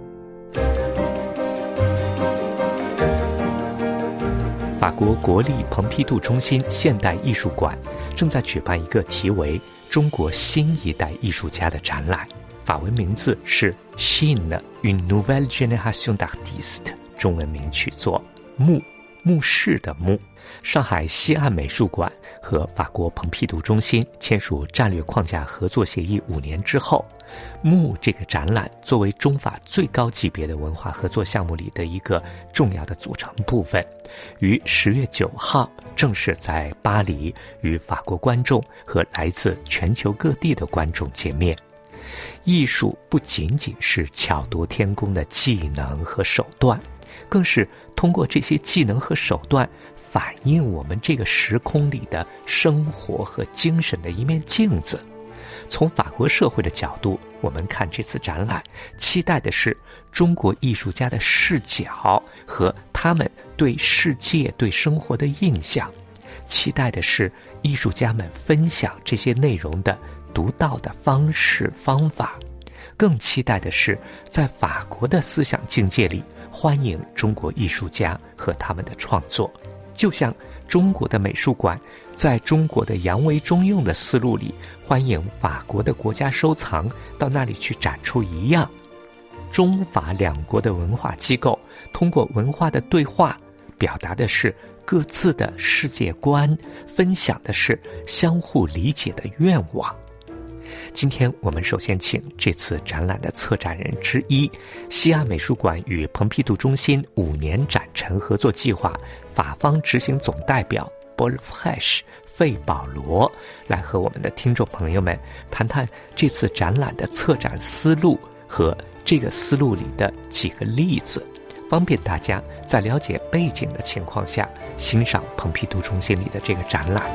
法国国立蓬皮杜中心现代艺术馆正在举办一个题为中国新一代艺术家的展览，法文名字是 Chine une nouvelle génération d'artistes， 中文名取作目视的目。上海西岸美术馆和法国蓬皮杜中心签署战略框架合作协议5年之后，目这个展览作为中法最高级别的文化合作项目里的一个重要的组成部分，于10月9号正式在巴黎与法国观众和来自全球各地的观众见面。艺术不仅仅是巧夺天工的技能和手段，更是通过这些技能和手段反映我们这个时空里的生活和精神的一面镜子。从法国社会的角度，我们看这次展览，期待的是中国艺术家的视角和他们对世界、对生活的印象，期待的是艺术家们分享这些内容的独到的方式方法，更期待的是在法国的思想境界里欢迎中国艺术家和他们的创作。就像中国的美术馆在中国的洋为中用的思路里欢迎法国的国家收藏到那里去展出一样，中法两国的文化机构通过文化的对话，表达的是各自的世界观，分享的是相互理解的愿望。今天我们首先请这次展览的策展人之一，西岸美术馆与蓬皮杜中心5年展陈合作计划法方执行总代表 Paul Fresh 费保罗，来和我们的听众朋友们谈谈这次展览的策展思路和这个思路里的几个例子，方便大家在了解背景的情况下欣赏蓬皮杜中心里的这个展览。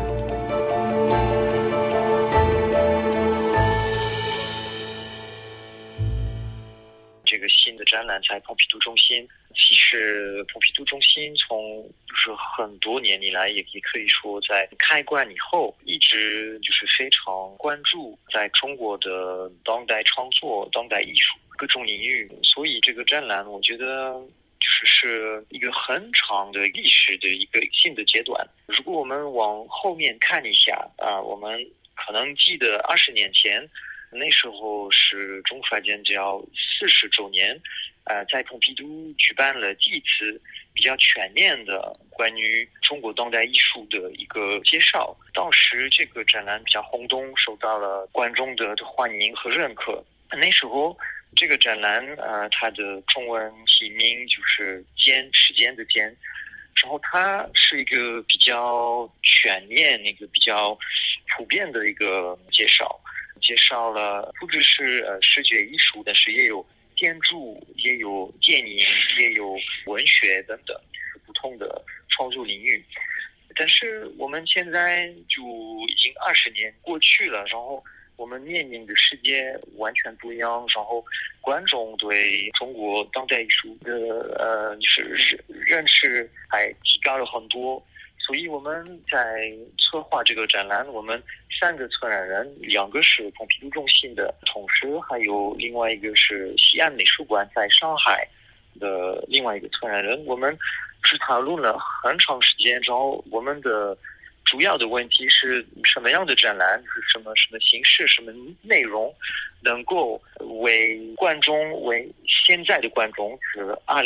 这个新的展览在蓬皮杜中心，其实蓬皮杜中心从就是很多年以来，也可以说在开馆以后，一直就是非常关注在中国的当代创作、当代艺术各种领域，所以这个展览我觉得是一个很长的历史的一个新的阶段。如果我们往后面看一下我们可能记得20年前。那时候是中法建交40周年，在蓬皮杜举办了第一次比较全面的关于中国当代艺术的一个介绍。当时这个展览比较轰动，受到了观众的欢迎和认可。那时候这个展览它的中文题名就是时间的间，然后它是一个比较全面、一个比较普遍的一个介绍了不只是视觉艺术，但是也有建筑，也有电影，也有文学等等不同的创作领域。但是我们现在就已经20年过去了，然后我们面临的世界完全不一样，然后观众对中国当代艺术的就是认识还提高了很多。所以我们在策划这个展览，我们3个策展人，2个是蓬皮杜中心的同事，还有另外一个是西安美术馆在上海的另外一个策展人。我们是讨论了很长时间，然后我们的主要的问题是什么样的展览，是什么形式，什么内容能够为观众，为现在的观众，是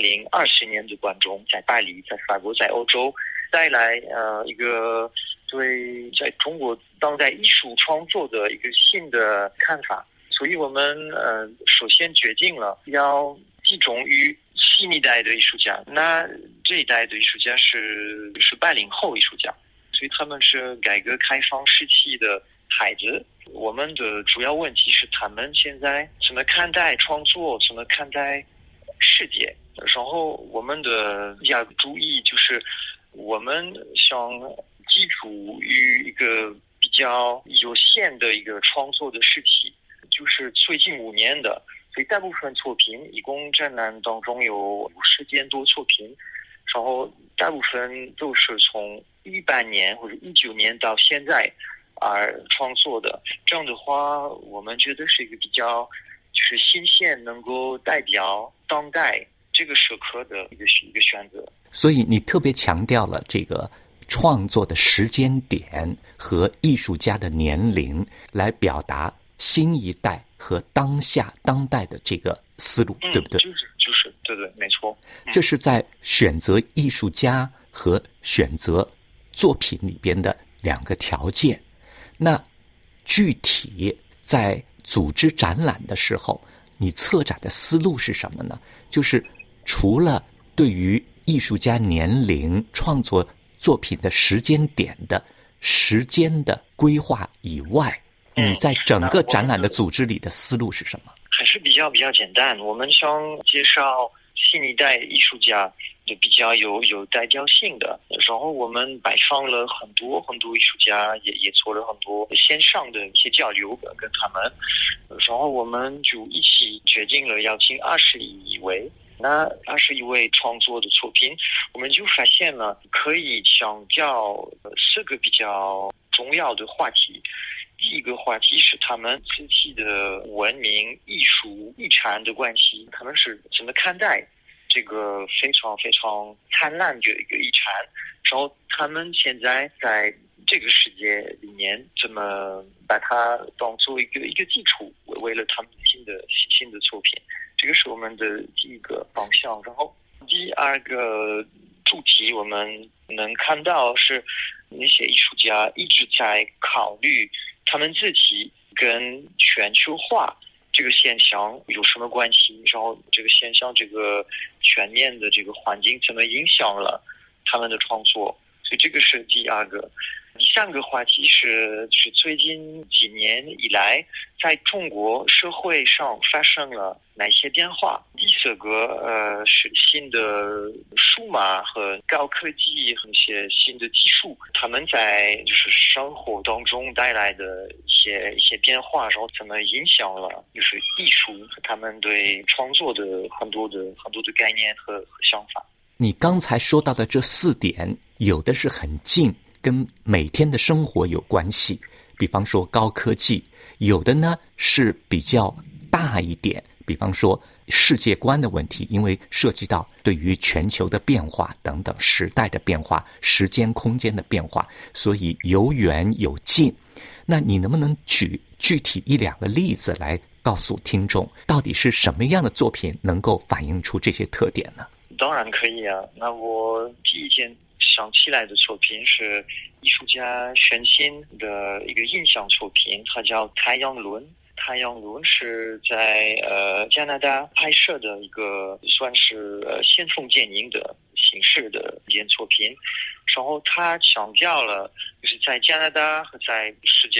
2020年的观众，在巴黎，在法国，在欧洲带来一个对在中国当代艺术创作的一个新的看法。所以我们首先决定了要集中于新一代的艺术家。那这一代的艺术家是80后艺术家，所以他们是改革开放时期的孩子。我们的主要问题是他们现在怎么看待创作，怎么看待世界。然后我们的要注意就是我们想基础于一个比较有限的一个创作的时期，就是最近5年的。所以大部分作品，一共展览当中有50件多作品，然后大部分都是从18年或者19年到现在而创作的。这样的话，我们觉得是一个比较就是新鲜，能够代表当代这个时刻的一个选择。 所以你特别强调了这个创作的时间点和艺术家的年龄，来表达新一代和当代的这个思路，对不对？ 就是对，没错。 这是在选择艺术家和选择作品里边的2个条件。那具体在组织展览的时候，你策展的思路是什么呢？就是除了对于艺术家年龄、创作作品的时间点的规划以外，你在整个展览的组织里的思路是什么？ 还是比较简单。我们想介绍新一代艺术家就比较有代表性的，然后我们拜访了很多艺术家，也做了很多线上的一些交流跟他们，然后我们就一起决定了邀请21位。那21位创作的作品，我们就发现了可以强调4个比较重要的话题。第一个话题是他们自己的文明、艺术、遗产的关系，他们是怎么看待这个非常非常灿烂的一个遗产，然后他们现在在这个世界里面怎么把它当做一个基础，为了他们新的作品。这个是我们的第一个方向。然后第2个主题我们能看到是那些艺术家一直在考虑他们自己跟全球化这个现象有什么关系，然后这个现象这个全面的这个环境怎么影响了他们的创作。所以这个是第2个。第3个话题是最近几年以来在中国社会上发生了哪些变化。第4个是新的数码和高科技和一些新的技术，他们在就是生活当中带来的一些变化，然后怎么影响了就是艺术和他们对创作的很多的概念和想法。 你刚才说到的这4点，有的是很近，跟每天的生活有关系，比方说高科技；有的呢是比较大一点，比方说世界观的问题，因为涉及到对于全球的变化等等，时代的变化、时间空间的变化，所以有远有近。那你能不能举具体1-2个例子来告诉听众，到底是什么样的作品能够反映出这些特点呢？ 当然可以啊。那我第一件想起来的作品是艺术家玄心的一个印象作品，它叫太阳轮。太阳轮是在加拿大拍摄的一个算是先锋电影的形式的一件作品，然后它强调了就是在加拿大和在世界的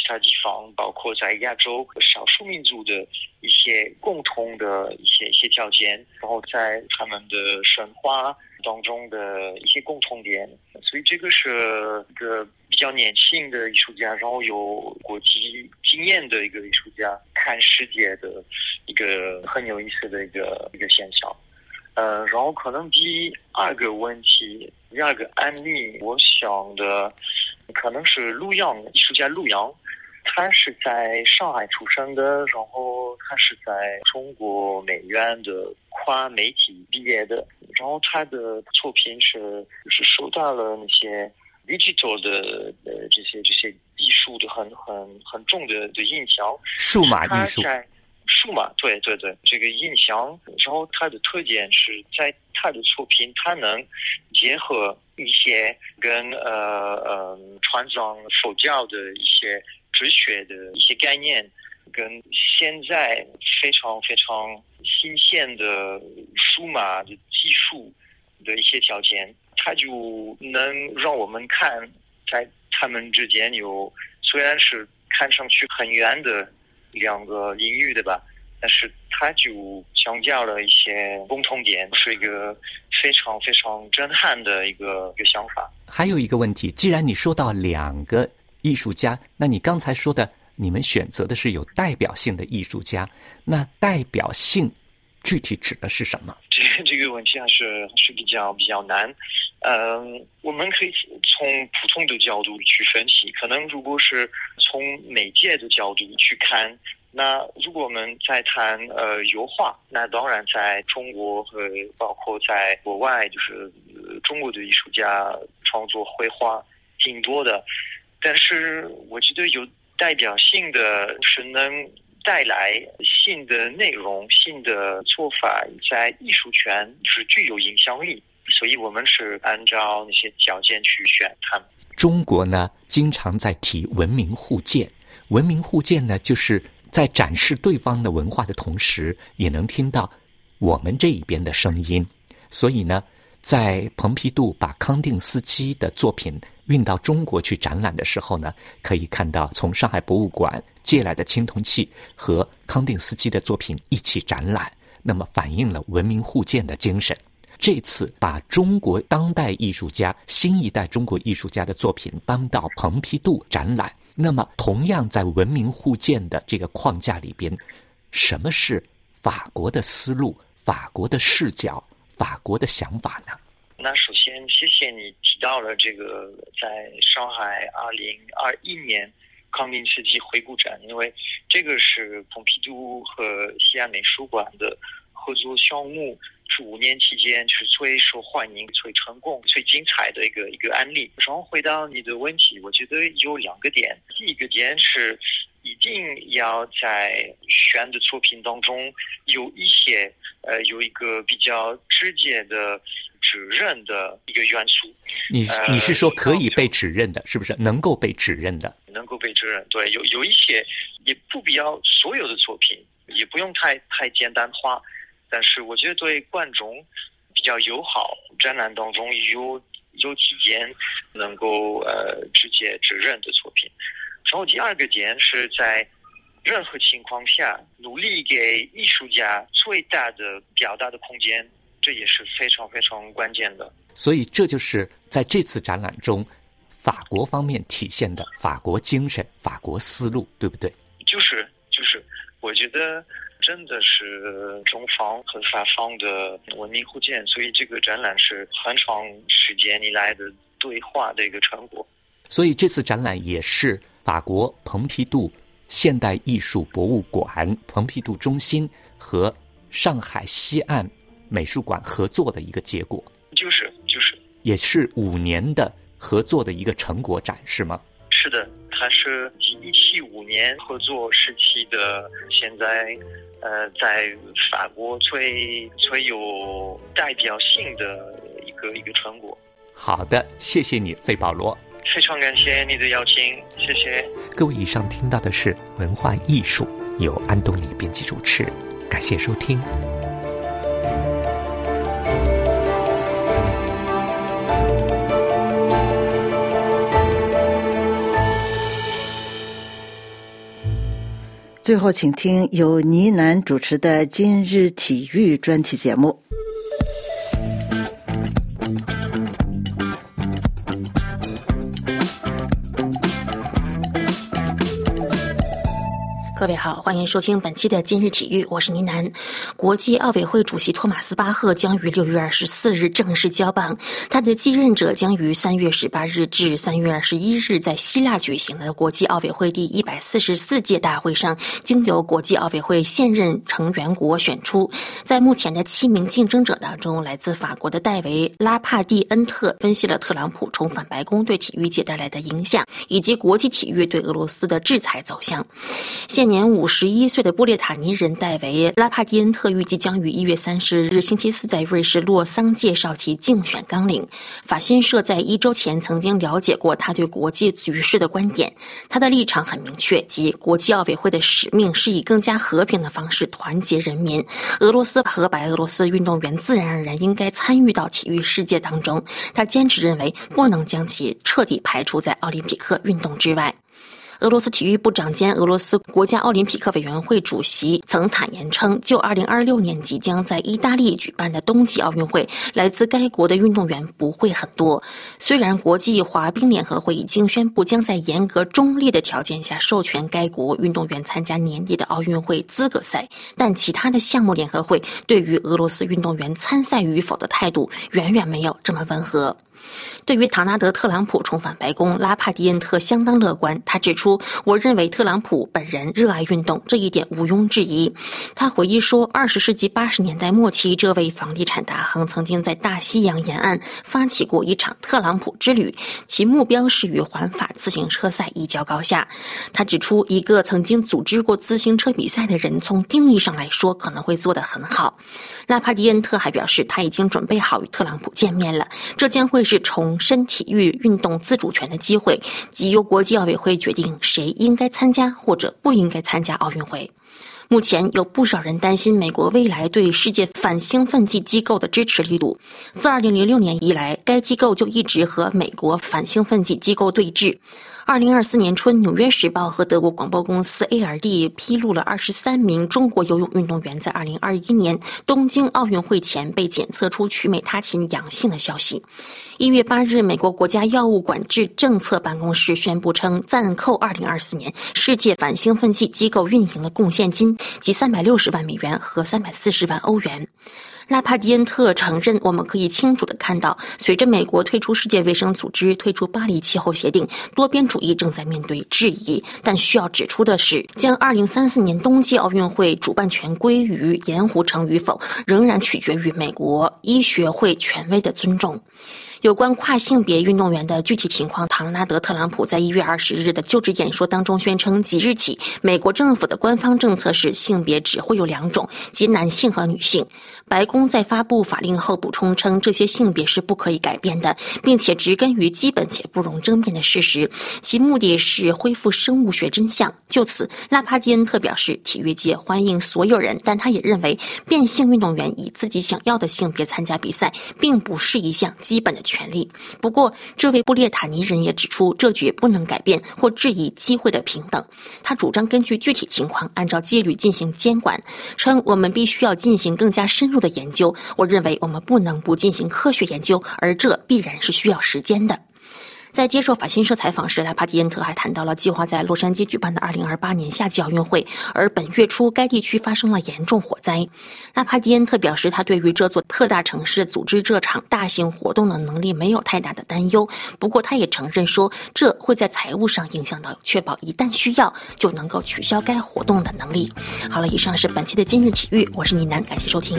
其他地方，包括在亚洲少数民族的一些共同的一些条件，然后在他们的神话当中的一些共同点。所以这个是一个比较年轻的艺术家，然后有国际经验的一个艺术家看世界的一个很有意思的一个现象。然后可能第二个案例，我想的可能是陆阳艺术家陆阳，他是在上海出生的，然后他是在中国美院的跨媒体毕业的，然后他的作品是受到了那些 digital 的这些艺术的很重的影响， 数码艺术。 数码，对，这个印象，然后它的特点是在它的作品，它能结合一些跟传统佛教的一些哲学的一些概念，跟现在非常非常新鲜的数码的技术的一些条件，它就能让我们看在他们之间有虽然是看上去很远的两个领域的吧，但是他就强调了一些共同点，是一个非常非常震撼的一个想法。 还有一个问题，既然你说到两个艺术家，那你刚才说的你们选择的是有代表性的艺术家，那代表性具体指的是什么？ 这个问题还是比较难。我们可以从普通的角度去分析，可能如果是从媒介的角度去看，那如果我们在谈油画，那当然在中国和包括在国外，就是中国的艺术家创作绘画挺多的，但是我觉得有代表性的是能带来新的内容、新的做法，在艺术圈是具有影响力，所以我们是按照那些条件去选他们。 中国呢，经常在提文明互鉴，文明互鉴呢，就是在展示对方的文化的同时，也能听到我们这一边的声音。所以呢，在蓬皮杜把康定斯基的作品运到中国去展览的时候呢，可以看到从上海博物馆借来的青铜器和康定斯基的作品一起展览，那么反映了文明互鉴的精神。这次把中国当代艺术家、新一代中国艺术家的作品搬到蓬皮杜展览，那么同样在文明互鉴的这个框架里边，什么是法国的思路、法国的视角、法国的想法呢？ 那首先谢谢你提到了这个在上海2021年康定斯基回顾展，因为这个是蓬皮杜和西安美术馆的合作项目，是5年期间是最受欢迎、最成功、最精彩的一个案例。然后回到你的问题，我觉得有2个点。第一个点是一定要在选的作品当中有有一个比较直接的指认的一个元素。 你是说可以被指认的，是不是？能够被指认的？ 能够被指认，对，有一些也不必要所有的作品，也不用太简单化，但是我觉得对观众比较友好。展览当中有几件能够直接指认的作品。然后第二个点是在任何情况下努力给艺术家最大的表达的空间，这也是非常非常关键的。 所以这就是在这次展览中法国方面体现的法国精神、法国思路，对不对？ 就是我觉得真的是中方和法方的文明互鉴，所以这个展览是很长时间以来的对话的一个成果。 所以这次展览也是法国蓬皮杜现代艺术博物馆、蓬皮杜中心和上海西岸美术馆合作的一个结果， 就是也是5年的合作的一个成果展，是吗？ 是的，它是2015年合作时期的，现在在法国最有代表性的一个成果。 好的，谢谢你，费保罗。 非常感谢你的邀请，谢谢各位。以上听到的是文化艺术，由安东尼编辑主持，感谢收听。 最后请听由倪楠主持的今日体育专题节目。 各位好，欢迎收听本期的今日体育，我是倪楠。国际奥委会主席托马斯巴赫将于6月24日正式交棒，他的继任者将于3月18日至3月21日在希腊举行的国际奥委会第144届大会上，经由国际奥委会现任成员国选出。在目前的7名竞争者当中，来自法国的戴维·拉帕蒂恩特分析了特朗普重返白宫对体育界带来的影响，以及国际体育对俄罗斯的制裁走向。现年51岁的波列塔尼人戴维·拉帕蒂恩特预计将于1月30日星期四在瑞士洛桑介绍其竞选纲领。法新社在1周前曾经了解过他对国际局势的观点，他的立场很明确，即国际奥委会的使命是以更加和平的方式团结人民。俄罗斯和白俄罗斯运动员自然而然应该参与到体育世界当中，他坚持认为不能将其彻底排除在奥林匹克运动之外。俄罗斯体育部长兼俄罗斯国家奥林匹克委员会主席曾坦言称，就2026年即将在意大利举办的冬季奥运会，来自该国的运动员不会很多。虽然国际滑冰联合会已经宣布将在严格中立的条件下授权该国运动员参加年底的奥运会资格赛，但其他的项目联合会对于俄罗斯运动员参赛与否的态度远远没有这么温和。对于唐纳德·特朗普重返白宫，拉帕蒂恩特相当乐观。他指出，我认为特朗普本人热爱运动，这一点毋庸置疑。他回忆说，20世纪80年代末期，这位房地产大亨曾经在大西洋沿岸发起过一场特朗普之旅，其目标是与环法自行车赛一较高下。他指出，一个曾经组织过自行车比赛的人，从定义上来说可能会做得很好。拉帕蒂恩特还表示，他已经准备好与特朗普见面了，这将会是重申体育运动自主权的机会，即由国际奥委会决定谁应该参加或者不应该参加奥运会。目前有不少人担心美国未来对世界反兴奋剂机构的支持力度。自2006年以来，该机构就一直和美国反兴奋剂机构对峙。2024年春，《纽约时报》和德国广播公司 ARD 披露了23名中国游泳运动员在2021年东京奥运会前被检测出曲美他嗪阳性的消息。1月8日，美国国家药物管制政策办公室宣布称，暂扣2024年世界反兴奋剂机构运营的贡献金，即360万美元和340万欧元。拉帕蒂恩特承认，我们可以清楚地看到，随着美国退出世界卫生组织、退出巴黎气候协定，多边主义正在面对质疑。但需要指出的是，将2034年冬季奥运会主办权归于盐湖城与否，仍然取决于美国医学会权威的尊重。有关跨性别运动员的具体情况，唐纳德·特朗普在1月20日的就职演说当中宣称，即日起，美国政府的官方政策是性别只会有2种，即男性和女性。白宫在发布法令后补充称，这些性别是不可以改变的，并且植根于基本且不容争辩的事实，其目的是恢复生物学真相。就此，拉帕蒂恩特表示，体育界欢迎所有人，但他也认为变性运动员以自己想要的性别参加比赛，并不是一项基本的权利。不过，这位布列塔尼人也指出，这绝不能改变或质疑机会的平等。他主张根据具体情况按照纪律进行监管，称我们必须要进行更加深入的研究。我认为我们不能不进行科学研究，而这必然是需要时间的。在接受法新社采访时，拉帕蒂恩特还谈到了计划在洛杉矶举办的2028年夏季奥运会，而本月初该地区发生了严重火灾。拉帕蒂恩特表示，他对于这座特大城市组织这场大型活动的能力没有太大的担忧，不过他也承认说，这会在财务上影响到确保一旦需要就能够取消该活动的能力。好了，以上是本期的今日体育，我是倪楠，感谢收听。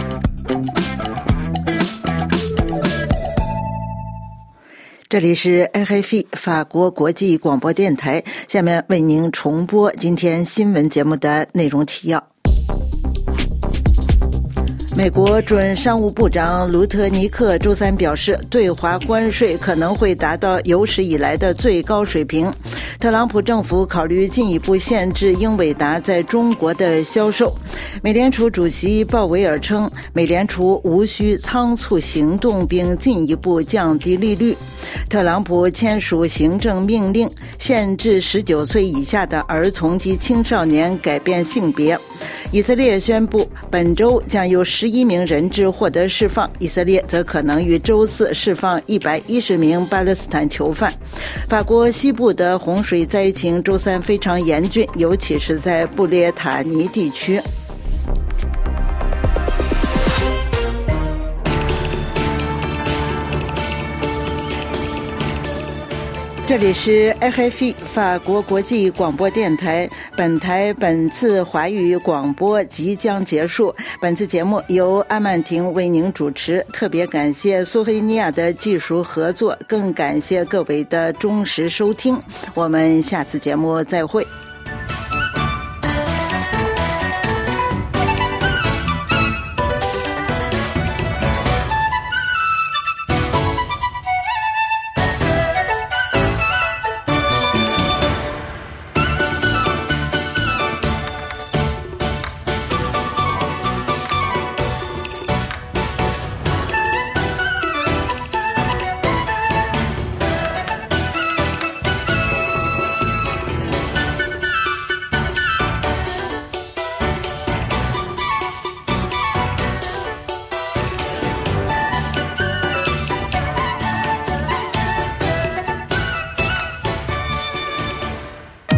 这里是 RFI 法国国际广播电台，下面为您重播今天新闻节目的内容提要。 美国准商务部长卢特尼克周三表示，对华关税可能会达到有史以来的最高水平。特朗普政府考虑进一步限制英伟达在中国的销售。美联储主席鲍威尔称，美联储无需仓促行动并进一步降低利率。特朗普签署行政命令，限制19岁以下的儿童及青少年改变性别。以色列宣布，本周将有11名人质获得释放，以色列则可能于周四释放110名巴勒斯坦囚犯。法国西部的洪水灾情周三非常严峻，尤其是在布列塔尼地区。这里是 RFI 法国国际广播电台，本次华语广播即将结束。本次节目由阿曼婷为您主持，特别感谢苏黑尼亚的技术合作，更感谢各位的忠实收听。我们下次节目再会。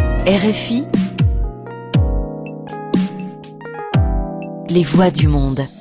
RFI, les voix du monde.